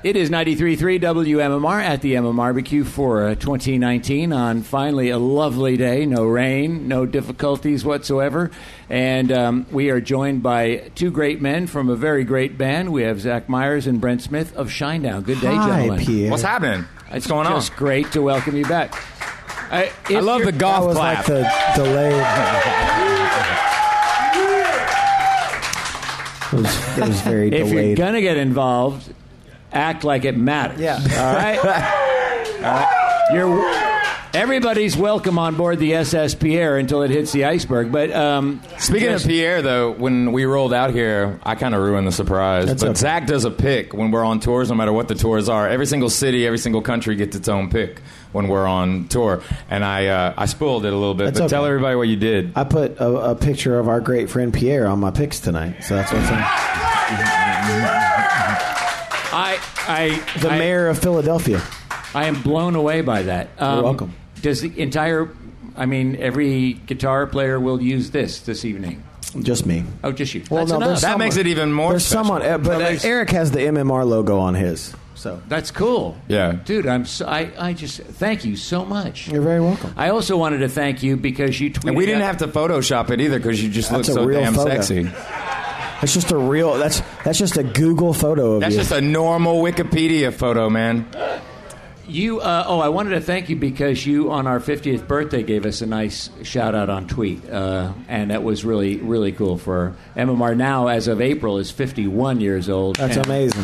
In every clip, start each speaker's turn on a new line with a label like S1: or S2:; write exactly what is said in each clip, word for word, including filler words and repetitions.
S1: It is ninety-three point three W M M R at the M M R B Q for uh, twenty nineteen on finally a lovely day. No rain, no difficulties whatsoever. And um, we are joined by two great men from a very great band. We have Zach Myers and Brent Smith of Shinedown. Good day,
S2: Hi,
S1: gentlemen.
S2: Pierre.
S3: What's happening? What's
S1: It's
S3: going on?
S1: just great to welcome you back. Uh,
S3: I love the golf
S2: That was
S3: clap.
S2: like the delay. It was, it was very
S1: If you're
S2: delayed.
S1: going to get involved, act like it matters.
S2: Yeah.
S1: All right? All right. You're, everybody's welcome on board the S S Pierre until it hits the iceberg. But um,
S3: Speaking
S1: just-
S3: of Pierre, though, when we rolled out here, I kind of ruined the surprise.
S2: That's
S3: but
S2: okay.
S3: Zach does a pick when we're on tours, no matter what the tours are. Every single city, every single country gets its own pick when we're on tour. And I uh, I spoiled it a little bit.
S2: That's
S3: but
S2: okay.
S3: tell everybody what you did.
S2: I put a, a picture of our great friend Pierre on my picks tonight, so that's what's on.
S1: I, I,
S2: The
S1: I,
S2: mayor of Philadelphia.
S1: I am blown away by that. Um,
S2: You're welcome.
S1: Does the entire, I mean, every guitar player will use this this evening?
S2: Just me.
S1: Oh, just you.
S2: Well,
S1: That's
S2: no,
S1: enough.
S2: there's
S3: That
S2: someone-
S3: makes it even more
S2: There's
S3: special.
S2: someone, uh, but
S1: No, there's-
S2: Eric has the M M R logo on his. So
S1: That's cool.
S3: Yeah.
S1: Dude, I'm so, I, I just thank you so much.
S2: you're very welcome.
S1: I also wanted to thank you because you tweeted
S3: And we didn't
S1: out-
S3: have to Photoshop it either because you just look
S2: That's a
S3: so
S2: real
S3: damn
S2: photo.
S3: sexy.
S2: That's just a real. That's that's just a Google photo of
S3: That's
S2: you.
S3: just a normal Wikipedia photo, man.
S1: You, uh, oh, I wanted to thank you because you, on our fiftieth birthday, gave us a nice shout out on tweet, uh, and that was really, really cool. For M M R now, as of April, is fifty-one years old.
S2: That's
S1: and,
S2: amazing.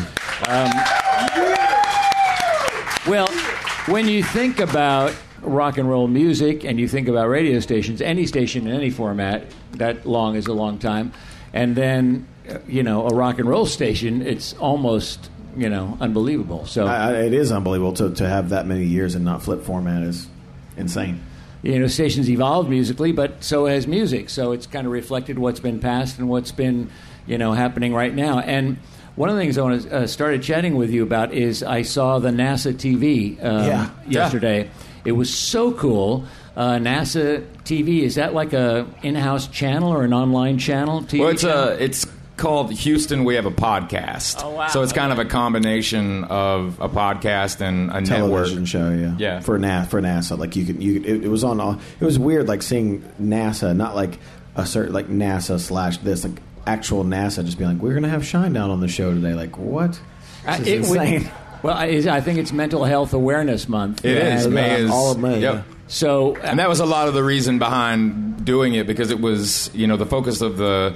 S1: Well, when you think about rock and roll music, and you think about radio stations, any station in any format, that long is a long time, and then uh, you know a rock and roll station, it's almost you know unbelievable. So.
S2: I, I, it is unbelievable to, to have that many years and not flip format is insane.
S1: You know, stations evolved musically, but so has music. So it's kind of reflected what's been past and what's been, you know, happening right now. And one of the things I want to uh, started chatting with you about is I saw the NASA T V um,
S2: Yeah.
S1: yesterday. It was so cool. Uh, NASA T V, is that like a in-house channel or an online channel? T V
S3: Well, it's
S1: channel?
S3: a it's called Houston. We have a podcast.
S1: Oh, wow.
S3: So it's kind of a combination of a podcast and a
S2: Television
S3: network.
S2: show, yeah,
S3: Yeah.
S2: For Na- for NASA, like you could, you could, it, it was on. All, it was weird, like seeing NASA, not like a certain like NASA slash this, like actual NASA, just being like, we're gonna have Shinedown on the show today. Like what?
S1: Uh,
S2: This is
S1: it would-
S2: insane.
S1: well, I, I think it's Mental Health Awareness Month.
S3: It is.
S2: Yeah,
S3: May is
S2: all of May,
S3: Yep.
S2: yeah.
S1: So,
S3: And that was a lot of the reason behind doing it because it was, you know, the focus of the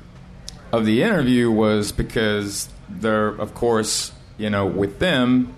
S3: of the interview was because they're, of course, you know, with them,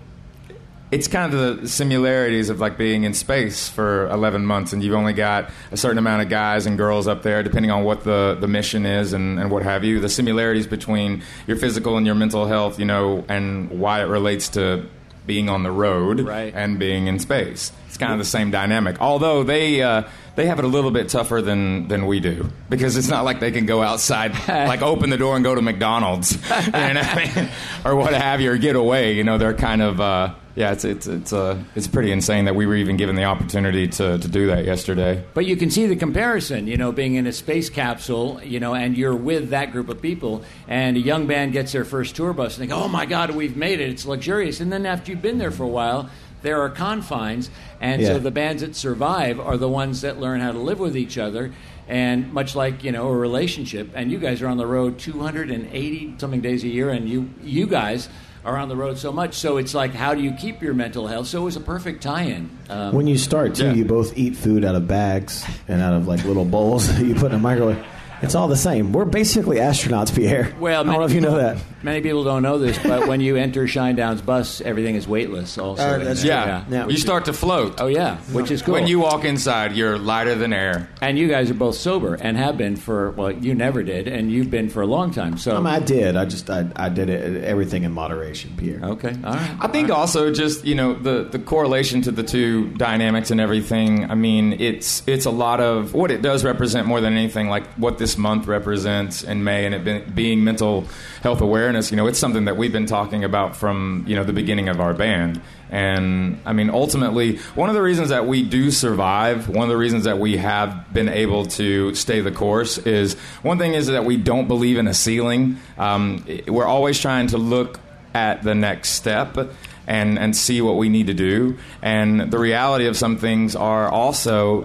S3: it's kind of the similarities of like being in space for eleven months and you've only got a certain amount of guys and girls up there depending on what the, the mission is and, and what have you. The similarities between your physical and your mental health, you know, and why it relates to being on the road
S1: Right.
S3: and being in space. It's kind of the same dynamic. Although they uh, they have it a little bit tougher than, than we do because it's not like they can go outside, like open the door and go to McDonald's, you know what I mean? Or what have you, or get away. You know, they're kind of uh, yeah. It's it's it's uh, it's pretty insane that we were even given the opportunity to, to do that yesterday.
S1: But you can see the comparison, you know, being in a space capsule, you know, and you're with that group of people, and a young band gets their first tour bus and they go, oh my God, we've made it, it's luxurious. And then after you've been there for a while, there are confines, and
S2: Yeah.
S1: so the bands that survive are the ones that learn how to live with each other, and much like, you know, a relationship, and you guys are on the road two hundred eighty something days a year, and you you guys are on the road so much, so it's like, how do you keep your mental health? So it was a perfect tie-in. Um,
S2: When you start too,
S3: Yeah.
S2: you both eat food out of bags and out of like little bowls that you put in a microwave. It's all the same. We're basically astronauts, Pierre.
S1: Well,
S2: I don't know if you know that.
S1: Many people don't know this, but when you enter Shinedown's bus, everything is weightless. Also,
S2: Uh,
S1: in
S2: that's
S1: there.
S3: Yeah,
S2: Yeah.
S3: you start to float.
S1: Oh yeah, which is cool.
S3: When you walk inside, you're lighter than air.
S1: and you guys are both sober and have been for well, you never did, and you've been for a long time. So
S2: I, mean, I did. I just I, I did it everything in moderation, Pierre.
S1: okay, all right.
S3: I think also just you know the, the correlation to the two dynamics and everything. I mean, it's it's a lot of what it does represent more than anything, like what this month represents in May, and it been, being mental health awareness. You know, it's something that we've been talking about from you know the beginning of our band. And I mean, ultimately, one of the reasons that we do survive, one of the reasons that we have been able to stay the course is one thing is that we don't believe in a ceiling. Um, we're always trying to look at the next step and, and see what we need to do. And the reality of some things are also,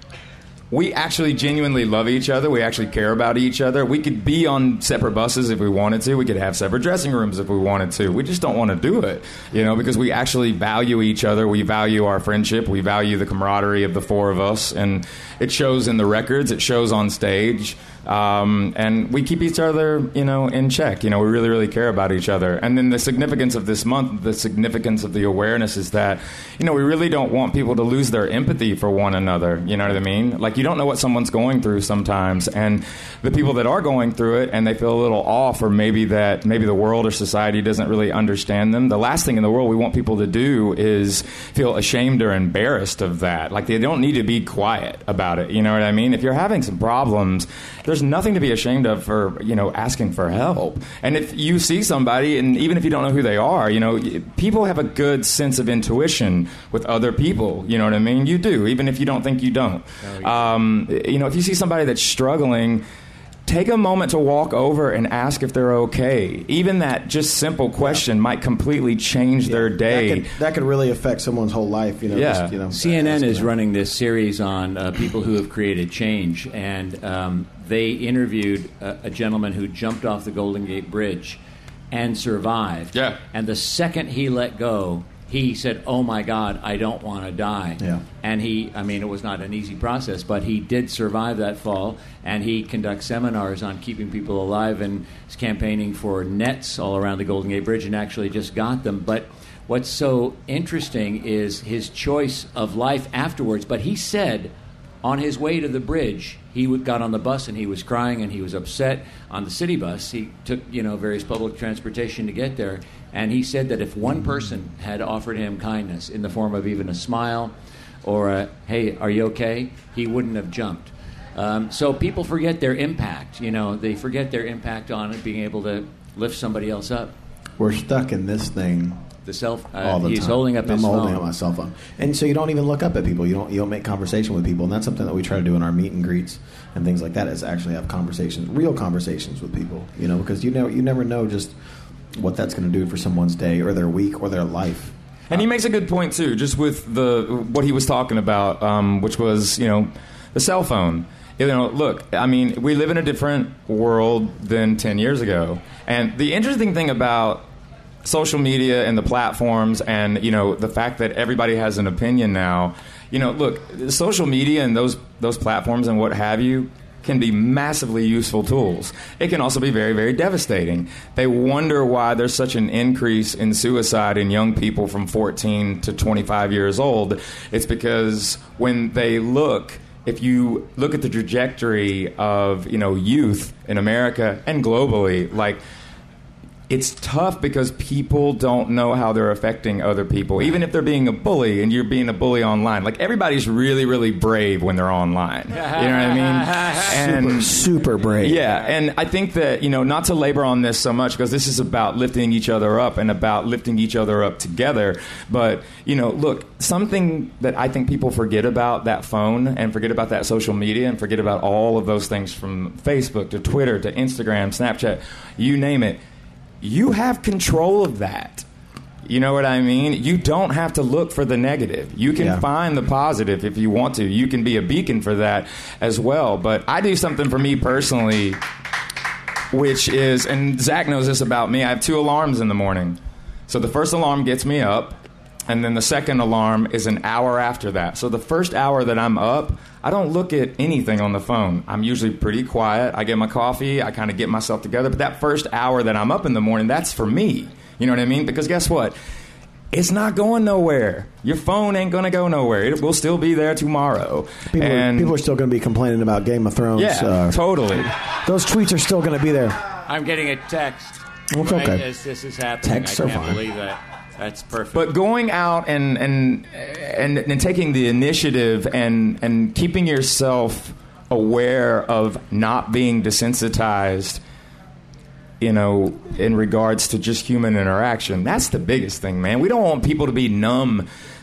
S3: we actually genuinely love each other. We actually care about each other. We could be on separate buses if we wanted to. We could have separate dressing rooms if we wanted to. We just don't want to do it, you know, because we actually value each other. We value our friendship. We value the camaraderie of the four of us. And it shows in the records. It shows on stage. Um, and we keep each other, you know, in check. You know, we really, really care about each other. And then the significance of this month, the significance of the awareness is that, you know, we really don't want people to lose their empathy for one another. You know what I mean? Like, you don't know what someone's going through sometimes. And the people that are going through it and they feel a little off, or maybe that maybe the world or society doesn't really understand them, the last thing in the world we want people to do is feel ashamed or embarrassed of that. Like, they don't need to be quiet about it. You know what I mean? If you're having some problems, there's nothing to be ashamed of for, you know, asking for help. And if you see somebody, and even if you don't know who they are, you know, people have a good sense of intuition with other people. You know what I mean? You do, even if you don't think you don't. Oh, yeah. Um, you know, if you see somebody that's struggling, take a moment to walk over and ask if they're okay. Even that just simple question yeah. might completely change yeah. their day.
S2: That could, that could really affect someone's whole life. You know,
S1: yeah.
S2: just, you know,
S1: C N N is that. running this series on uh, people who have created change, and um, they interviewed a, a gentleman who jumped off the Golden Gate Bridge and survived.
S3: Yeah.
S1: And the second he let go, he said, "Oh my God, I don't want to die."
S2: Yeah.
S1: And he, I mean, it was not an easy process, but he did survive that fall, and he conducts seminars on keeping people alive and is campaigning for nets all around the Golden Gate Bridge and actually just got them. But what's so interesting is his choice of life afterwards. But he said on his way to the bridge, he got on the bus and he was crying and he was upset on the city bus. He took, you know, various public transportation to get there. And he said that if one person had offered him kindness in the form of even a smile or a, "Hey, are you okay?" he wouldn't have jumped. Um, so people forget their impact. You know, they forget their impact on it, being able to lift somebody else up.
S2: We're stuck in this thing.
S1: The self. Uh,
S2: all the
S1: he's
S2: time.
S1: holding up
S2: I'm
S1: his phone.
S2: I'm holding up my cell phone, and so you don't even look up at people. You don't. You don't make conversation with people, and that's something that we try to do in our meet and greets and things like that. Is actually have conversations, real conversations with people. You know, because you know you never know just what that's going to do for someone's day or their week or their life.
S3: And he makes a good point too, just with the what he was talking about, um, which was, you know, the cell phone. You know, look, I mean, we live in a different world than ten years ago, and the interesting thing about social media and the platforms and, you know, the fact that everybody has an opinion now, you know, look, social media and those those platforms and what have you can be massively useful tools. It can also be very, very devastating. They wonder why there's such an increase in suicide in young people from fourteen to twenty-five years old. It's because when they look, if you look at the trajectory of, you know, youth in America and globally, like, it's tough because people don't know how they're affecting other people. Even if they're being a bully and you're being a bully online. Like, everybody's really, really brave when they're online. You know what I mean?
S2: And super, super brave.
S3: Yeah, and I think that, you know, not to labor on this so much because this is about lifting each other up and about lifting each other up together. But, you know, look, something that I think people forget about that phone and forget about that social media and forget about all of those things from Facebook to Twitter to Instagram, Snapchat, you name it. You have control of that. You know what I mean? You don't have to look for the negative. You can yeah. find the positive if you want to. You can be a beacon for that as well. But I do something for me personally, which is, and Zach knows this about me, I have two alarms in the morning. So the first alarm gets me up, and then the second alarm is an hour after that. So the first hour that I'm up, I don't look at anything on the phone. I'm usually pretty quiet. I get my coffee. I kind of get myself together. But that first hour that I'm up in the morning, that's for me. You know what I mean? Because guess what? It's not going nowhere. Your phone ain't going to go nowhere. It will still be there tomorrow.
S2: People,
S3: and
S2: are, people are still going to be complaining about Game of Thrones.
S3: Yeah, uh, totally.
S2: Those tweets are still going to be there.
S1: I'm getting a text.
S2: It's
S1: right
S2: okay.
S1: As this is happening.
S2: Texts
S1: I
S2: are
S1: can't
S2: fine.
S1: believe that. That's perfect.
S3: But going out and and and, and taking the initiative and, and keeping yourself aware of not being desensitized, you know, in regards to just human interaction, that's the biggest thing, man. We don't want people to be numb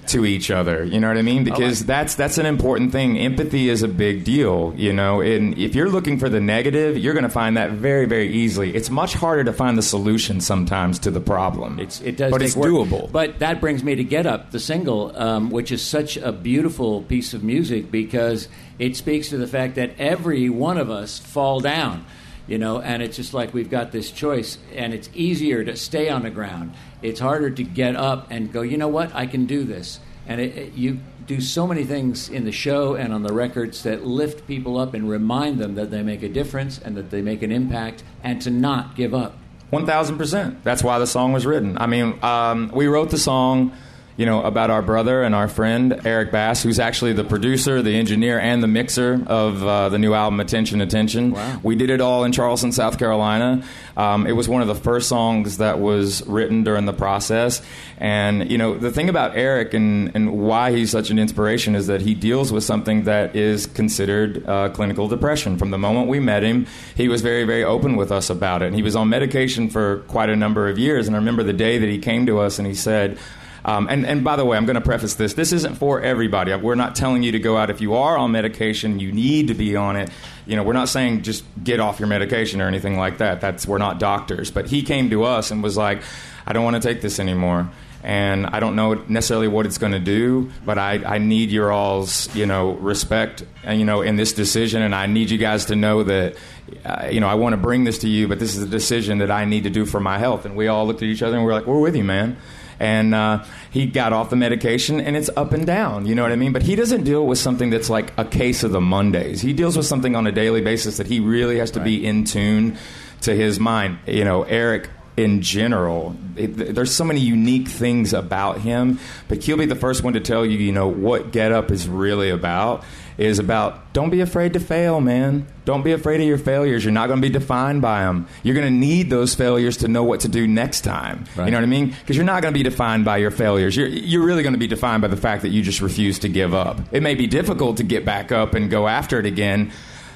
S3: to each other. You know what I mean? Because that's that's an important thing. Empathy is a big deal, you know. And if you're looking for the negative, you're going to find that very, very easily. It's much harder to find the solution sometimes to the problem.
S1: It's, it does
S3: but
S1: take
S3: it's
S1: work.
S3: doable.
S1: But that brings me to Get Up, the single, um, which is such a beautiful piece of music because it speaks to the fact that every one of us fall down. You know, and it's just like we've got this choice, and it's easier to stay on the ground. It's harder to get up and go, you know what, I can do this. And it, it, you do so many things in the show and on the records that lift people up and remind them that they make a difference and that they make an impact and to not give up.
S3: one thousand percent. That's why the song was written. I mean, um, we wrote the song, you know, about our brother and our friend, Eric Bass, who's actually the producer, the engineer, and the mixer of uh, the new album, Attention, Attention.
S1: Wow.
S3: We did it all in Charleston, South Carolina. Um, it was one of the first songs that was written during the process. And, you know, the thing about Eric and, and why he's such an inspiration is that he deals with something that is considered uh, clinical depression. From the moment we met him, he was very, very open with us about it. And he was on medication for quite a number of years. And I remember the day that he came to us and he said... Um, and, and by the way, I'm going to preface this. This isn't for everybody. We're not telling you to go out. If you are on medication, you need to be on it. You know, we're not saying just get off your medication or anything like that. That's we're not doctors. But he came to us and was like, I don't want to take this anymore. And I don't know necessarily what it's going to do, but I, I need your all's, you know, respect, and, you know, in this decision. And I need you guys to know that, uh, you know, I want to bring this to you, but this is a decision that I need to do for my health. And we all looked at each other and we were like, we're with you, man. And uh, he got off the medication, and it's up and down, you know what I mean? But he doesn't deal with something that's like a case of the Mondays. He deals with something on a daily basis that he really has to right. be in tune to his mind. You know, Eric, in general, it, there's so many unique things about him, but he'll be the first one to tell you, you know, what Get Up is really about. Is about don't be afraid to fail, man. Don't be afraid of your failures. You're not going to be defined by them. You're going to need those failures to know what to do next time. Right. You know what I mean? Because you're not going to be defined by your failures. You're, you're really going to be defined by the fact that you just refuse to give up. It may be difficult to get back up and go after it again,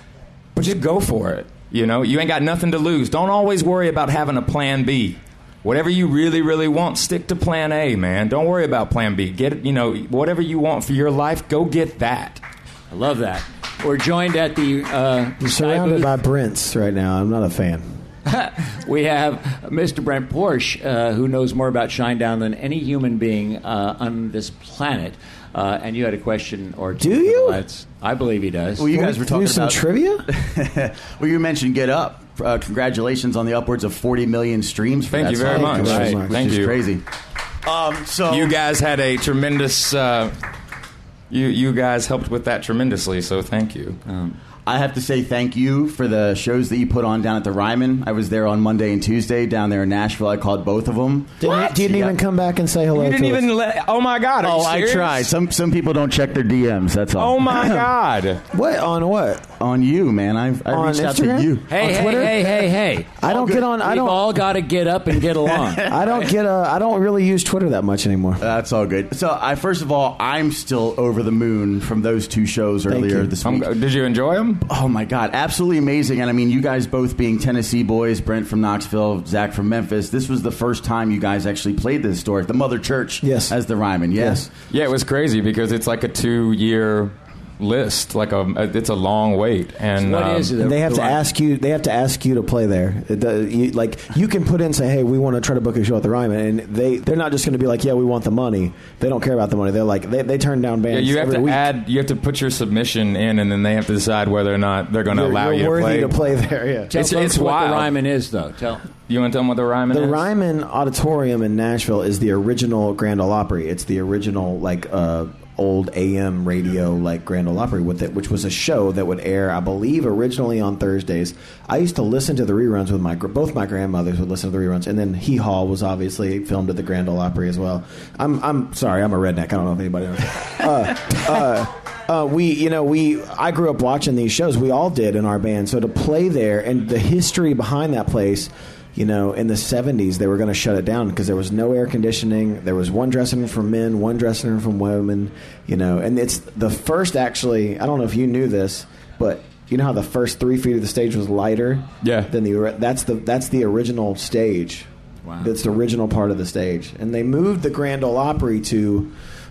S3: but just go for it. You know, you ain't got nothing to lose. Don't always worry about having a plan B. Whatever you really, really want, stick to plan A, man. Don't worry about plan B. Get, you know, whatever you want for your life, go get that.
S1: I love that. We're joined at the... Uh,
S2: I'm surrounded by Brents right now. I'm not a fan.
S1: We have Mister Brent Porsche, uh, who knows more about Shinedown than any human being uh, on this planet. Uh, and you had a question or two.
S2: Do you?
S1: Let's, I believe he does.
S4: Well, you guys were talking
S2: do some
S4: about
S2: trivia.
S4: Well, you mentioned Get Up. Uh, congratulations on the upwards of forty million streams. For
S3: Thank
S4: that
S3: you very
S4: song.
S3: much.
S2: Right.
S4: Which
S3: Thank
S4: is
S3: you.
S4: Crazy. Um, so
S3: you guys had a tremendous. Uh, you you guys helped with that tremendously. So thank you.
S4: Um, I have to say thank you for the shows that you put on down at the Ryman. I was there on Monday and Tuesday down there in Nashville. I called both of them.
S2: Didn't, didn't even come back and say hello.
S3: You didn't
S2: to
S3: even
S2: us.
S3: let. Oh my God! Are
S4: Oh,
S3: you
S4: I
S3: serious?
S4: tried. Some some people don't check their D Ms. That's all.
S3: Oh my God!
S2: What on what?
S4: On you, man. I've I
S2: On
S4: reached out
S2: Instagram?
S4: to you.
S1: Hey,
S2: On
S1: hey,
S2: Twitter?
S1: hey, hey, hey.
S2: I don't
S4: good.
S2: get on. I
S1: We've
S2: don't.
S1: all got to get up and get along.
S2: I don't get. Uh, I don't really use Twitter that much anymore.
S4: That's all good. So, I first of all, I'm still over the moon from those two shows
S2: Thank
S4: earlier
S2: you.
S4: this
S3: Um,
S4: week.
S3: did you enjoy them?
S4: Oh my God, absolutely amazing. And I mean, you guys both being Tennessee boys, Brent from Knoxville, Zach from Memphis, this was the first time you guys actually played the historic, the Mother Church
S2: Yes.
S4: as the Ryman. Yes.
S3: Yeah, it was crazy because it's like a two-year list. Like a, it's a long wait. And
S1: What
S3: um,
S1: is it?
S2: And they have
S1: The
S2: to
S1: Ryman.
S2: ask you. They have to ask you to play there. It, does- you, like you can put in say, "Hey, we want to try to book a show at the Ryman," and they they're not just going to be like, "Yeah, we want the money." They don't care about the money. They're like they, they turn down
S3: Yeah,
S2: bands.
S3: you have
S2: every
S3: to
S2: week.
S3: add. You have to put your submission in, and then they have to decide whether or not they're going to
S2: You're,
S3: allow
S2: you're
S3: you
S2: worthy
S3: to play.
S2: to play there. Yeah.
S1: Tell
S3: It's-
S1: folks
S3: it's
S1: what
S3: wild.
S1: the Ryman is, though. Tell.
S3: You want to tell them what the Ryman
S2: The
S3: is?
S2: Ryman Auditorium in Nashville is the original Grand Ole Opry. It's the original like uh, old A M radio like Grand Ole Opry with it, which was a show that would air, I believe, originally on Thursdays. I used to listen to the reruns with my gr- both my grandmothers would listen to the reruns, and then Hee Haw was obviously filmed at the Grand Ole Opry as well. I'm I'm sorry, I'm a redneck. I don't know if anybody knows. Uh, uh, Uh, we, you know, we. I grew up watching these shows. We all did in our band. So to play there and the history behind that place, you know, in the seventies, they were going to shut it down because there was no air conditioning. There was one dressing room for men, one dressing room for women. You know, and it's the first. Actually, I don't know if you knew this, but you know how the first three feet of the stage was lighter.
S3: Yeah.
S2: Than the that's the that's the original stage.
S1: Wow.
S2: That's the original part of the stage, and they moved the Grand Ole Opry to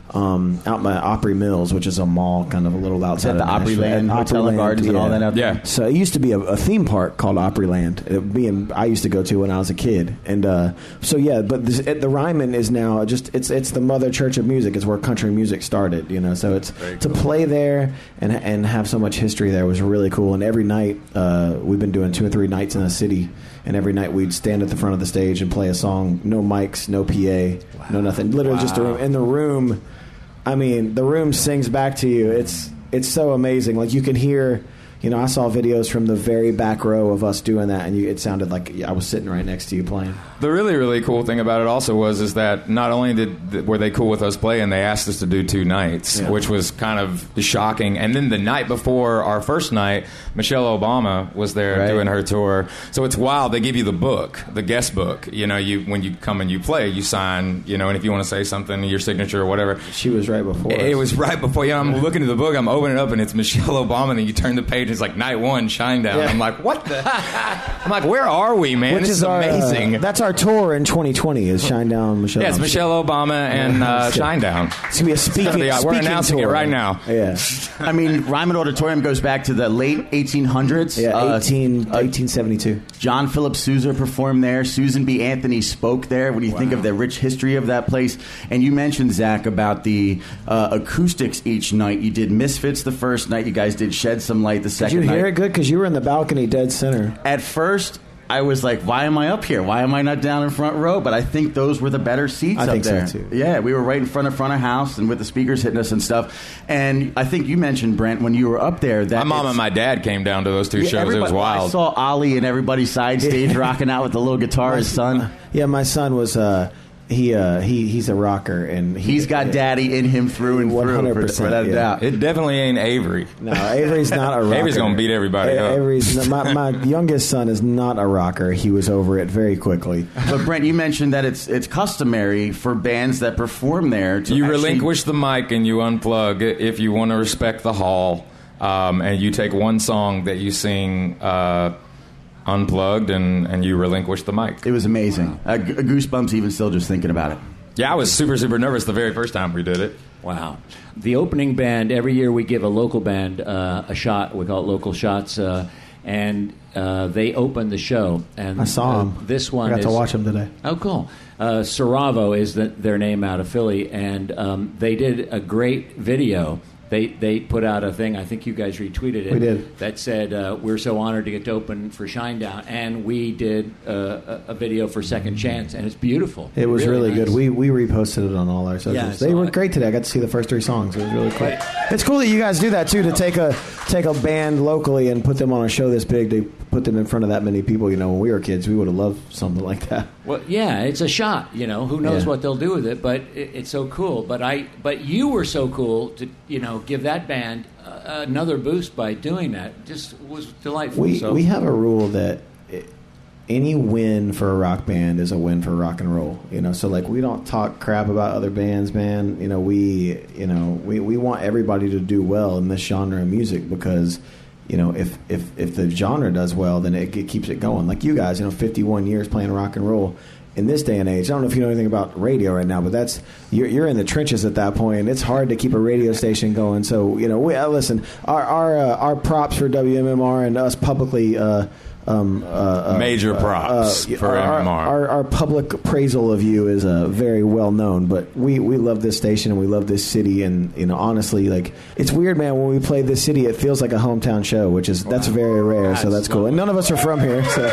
S2: um, out by Opry Mills, which is a mall, kind of a little outside
S4: Is that
S2: of
S4: the
S2: Nashville.
S4: Opryland Hotel and Gardens and all that out there?
S3: Yeah.
S2: So it used to be a, a theme park called Opryland. It being I used to go to when I was a kid, and uh, so yeah. But this, it, the Ryman is now just it's it's the mother church of music. It's where country music started, you know. So it's
S3: Very
S2: to
S3: cool.
S2: play there and and have so much history there was really cool. And every night uh, we've been doing two or three nights in the city, and every night we'd stand at the front of the stage and play a song. No mics, no P A, wow. no nothing. Literally just a room. In the room, I mean, the room sings back to you. It's it's so amazing. Like you can hear, you know, I saw videos from the very back row of us doing that, and you, it sounded like I was sitting right next to you playing.
S3: The really, really cool thing about it also was is that not only did were they cool with us playing, they asked us to do two nights,
S2: Yeah.
S3: which was kind of shocking. And then the night before our first night, Michelle Obama was there
S4: Right.
S3: doing her tour. So it's wild. They give you the book, the guest book. You know, you when you come and you play, you sign. You know, and if you want to say something, your signature or whatever.
S2: She was right before.
S3: It
S2: us.
S3: was right before. You know, I'm looking at the book. I'm opening it up, and it's Michelle Obama. And then you turn the page, and it's like night one, Shinedown.
S2: Yeah.
S3: I'm like, what the? I'm like, where are we, man?
S2: Which
S3: this
S2: is,
S3: is
S2: our,
S3: amazing.
S2: Uh, that's our tour in twenty twenty. Is Shinedown Michelle?
S3: Yeah, it's Michelle Obama and uh, Shinedown.
S2: It's gonna be a speaking.
S3: Yeah, we're
S2: speaking
S3: announcing
S2: tour.
S3: it right now.
S2: Yeah,
S4: I mean, Ryman Auditorium goes back to the late eighteen hundreds.
S2: yeah.
S4: Uh,
S2: eighteen, eighteen seventy-two.
S4: John Philip Sousa performed there. Susan B. Anthony spoke there. When you think of the rich history of that place, and you mentioned, Zach, about the uh, acoustics each night. You did Misfits the first night. You guys did Shed Some Light the
S2: Did
S4: second
S2: you
S4: night.
S2: hear it good? Because you were in the balcony, dead center.
S4: At first, I was like, why am I up here? Why am I not down in front row? But I think those were the better seats
S2: I
S4: up
S2: think so,
S4: there.
S2: too.
S4: Yeah, we were right in front of front of house and with the speakers hitting us and stuff. And I think you mentioned, Brent, when you were up there, that
S3: My mom
S4: it's-
S3: and my dad came down to those two
S4: Yeah,
S3: shows. It was
S4: everybody-
S3: wild.
S4: I saw Ollie and everybody side stage rocking out with the little guitar, his son.
S2: Yeah, my son was. Uh, he uh, he he's a rocker, and he,
S4: He's got daddy in him through and
S2: one
S4: through,
S2: hundred
S4: for-
S2: percent,
S4: without a
S2: yeah.
S4: doubt.
S3: It definitely ain't Avery.
S2: No, Avery's not a rocker.
S3: Avery's gonna beat everybody
S2: A-
S3: up.
S2: Avery's my, my youngest son is not a rocker. He was over it very quickly.
S4: But Brent, you mentioned that it's it's customary for bands that perform there to
S3: You
S4: actually-
S3: relinquish the mic and you unplug if you want to respect the hall, um, and you take one song that you sing uh, unplugged and, and you relinquish the mic.
S4: It was amazing. Uh, g- goosebumps even still just thinking about it.
S3: Yeah, I was super, super nervous the very first time we did it.
S1: Wow. The opening band, every year we give a local band uh, a shot. We call it Local Shots. Uh, and uh, they opened the show. And
S2: I saw
S1: uh,
S2: him.
S1: This one
S2: I got
S1: is,
S2: to watch him today.
S1: Oh, cool. Uh, Saravo is the, their name out of Philly. And um, they did a great video. They they put out a thing, I think you guys retweeted it.
S2: We did.
S1: That said, uh, we're so honored to get to open for Shinedown. And we did uh, a, a video for Second Chance, and it's beautiful.
S2: It was really,
S1: nice.
S2: good. We we reposted it on all our socials.
S1: Yeah, I
S2: they
S1: saw
S2: were
S1: it.
S2: great today. I got to see the first three songs. It was really cool. It's cool that you guys do that too. To take a take a band locally and put them on a show this big. To put them in front of that many people. You know, when we were kids, we would have loved something like that.
S1: Well, yeah, it's a shot. You know, who knows
S2: Yeah.
S1: what they'll do with it? But it, it's so cool. But I, but you were so cool to, you know, give that band uh, another boost by doing that. Just was delightful.
S2: We
S1: so.
S2: we have a rule that it, any win for a rock band is a win for rock and roll. You know, so like we don't talk crap about other bands, man. You know, we you know we, we want everybody to do well in this genre of music because. You know, if, if, if the genre does well, then it, it keeps it going. Like you guys, you know, fifty-one years playing rock and roll. In this day and age, I don't know if you know anything about radio right now, but that's you're, you're in the trenches at that point. It's hard to keep a radio station going. So, you know, we, uh, listen, our our, uh, our props for W M M R and us publicly. Uh, Um, uh, uh,
S3: Major props
S2: uh,
S3: for
S2: our,
S3: M M R.
S2: Our, our public appraisal of you is uh, very well known, but we, we love this station and we love this city, and you know, honestly, like it's weird, man. When we play this city, it feels like a hometown show, which is that's very rare. So that's cool, and none of us are from here. So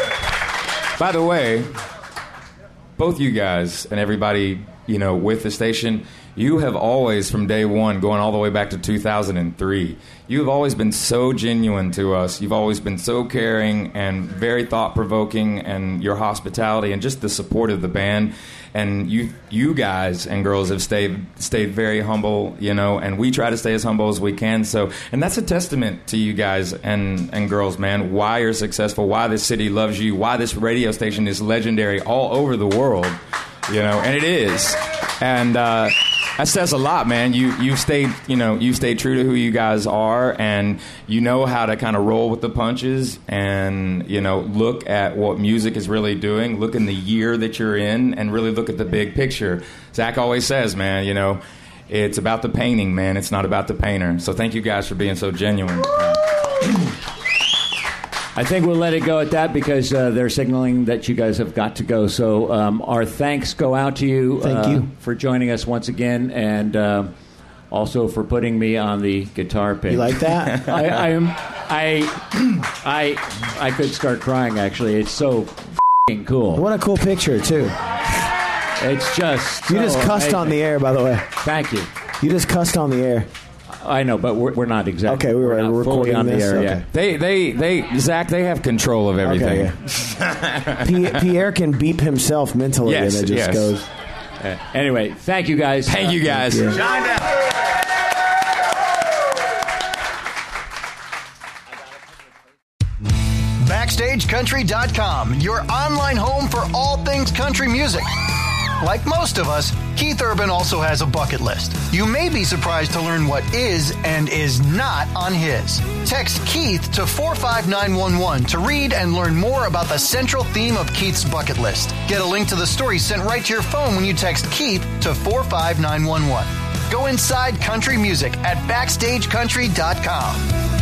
S3: By the way, both you guys and everybody, you know, with the station, you have always, from day one, going all the way back to two thousand three, you have always been so genuine to us. You've always been so caring and very thought-provoking, and your hospitality and just the support of the band. And you you guys and girls have stayed stayed very humble, you know, and we try to stay as humble as we can. So, and that's a testament to you guys and, and girls, man, why you're successful, why this city loves you, why this radio station is legendary all over the world, you know, and it is. And uh, that says a lot, man. You you stayed, you know, you stayed true to who you guys are, and you know how to kind of roll with the punches, and you know, look at what music is really doing. Look in the year that you're in, and really look at the big picture. Zach always says, man, you know, it's about the painting, man. It's not about the painter. So thank you guys for being so genuine.
S1: I think we'll let it go at that because uh, they're signaling that you guys have got to go. So um, our thanks go out to you.
S2: Thank
S1: uh,
S2: you
S1: for joining us once again, and uh, also for putting me on the guitar pick.
S2: You like that?
S1: I, I am. I. I. I could start crying. Actually, it's so f***ing cool.
S2: What a cool picture too.
S1: It's just.
S2: You
S1: so
S2: just cussed
S1: amazing.
S2: on the air, by the way.
S1: Thank you.
S2: You just cussed on the air.
S1: I know, but we're, we're not exactly.
S2: Okay, we were,
S1: we're not
S2: we're
S1: fully
S2: recording
S1: on the
S2: this.
S1: air
S2: Okay.
S1: yet.
S3: They, they, they, Zach, they have control of everything.
S2: Okay, yeah. P- Pierre can beep himself mentally,
S3: Yes,
S1: Uh,
S2: and it just
S3: yes.
S2: goes.
S1: Uh, anyway, thank you guys.
S3: Thank you guys.
S2: Thank you.
S3: Shine down.
S5: Backstage Country dot com, your online home for all things country music. Like most of us, Keith Urban also has a bucket list. You may be surprised to learn what is and is not on his. Text Keith to four five nine one one to read and learn more about the central theme of Keith's bucket list. Get a link to the story sent right to your phone when you text Keith to four five nine one one. Go inside country music at Backstage Country dot com.